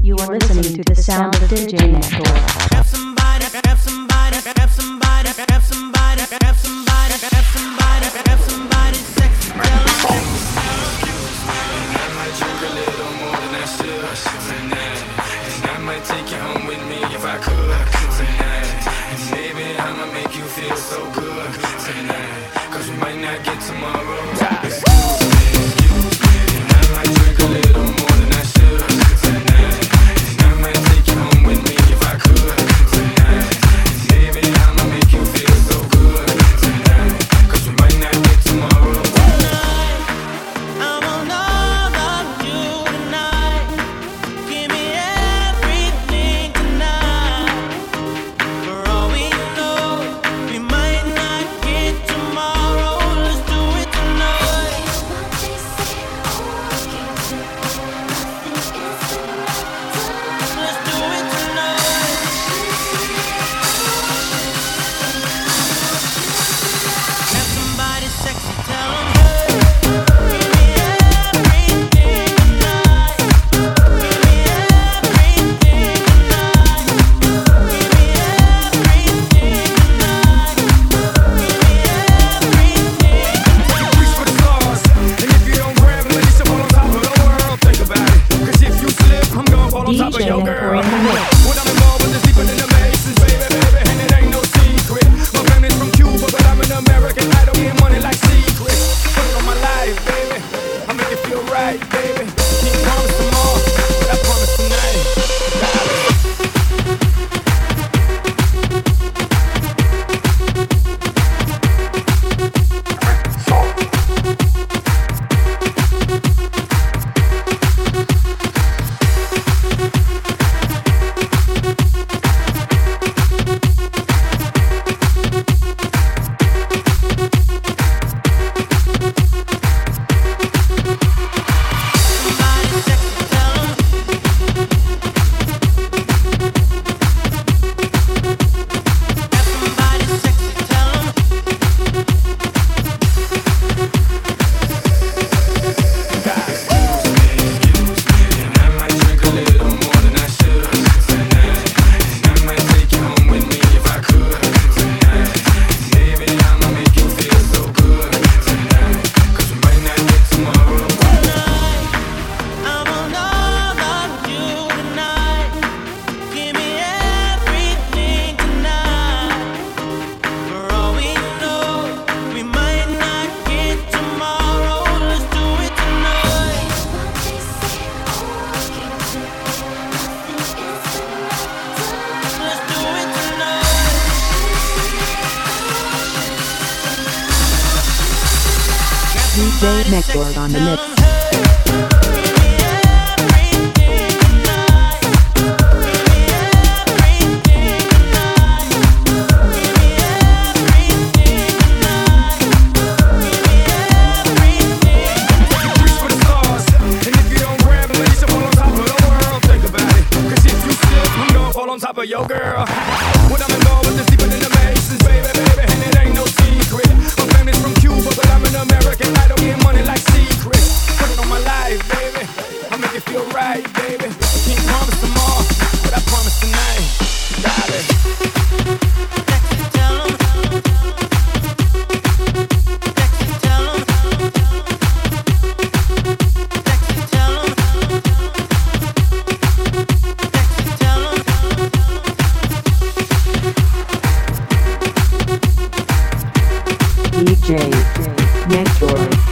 You are listening to the sound of DJ Nector. Have somebody, have somebody, have somebody, have somebody, have somebody, have somebody, have somebody sexy. I might drink a little more than I should tonight, and I might take you home with me if I could tonight. And maybe I'ma make you feel so good tonight, 'cause we might not get tomorrow. Excuse me, and I might drink a little more than I should tonight, and I might take you home with me if I could tonight. And maybe I'ma make you feel so good tonight, 'cause we might not get tomorrow. DJ Nector in the mix. When I'm involved with the deeper than the Masons, baby, and it ain't no secret. My family's from Cuba, but I'm an American. I don't get money like secret. Put it on my life, baby. I make it feel right, baby. Can't promise tomorrow, but I promise tonight. DJ Nector on the mix. Top of your girl. When I'm involved with the deeper than the Masons, baby, and it ain't no secret. My family's from Cuba, but I'm an American. I don't get money like secret. Put it on my life, baby. I make it feel right, baby. Can't promise tomorrow, but I promise tonight, darling. DJ Nector.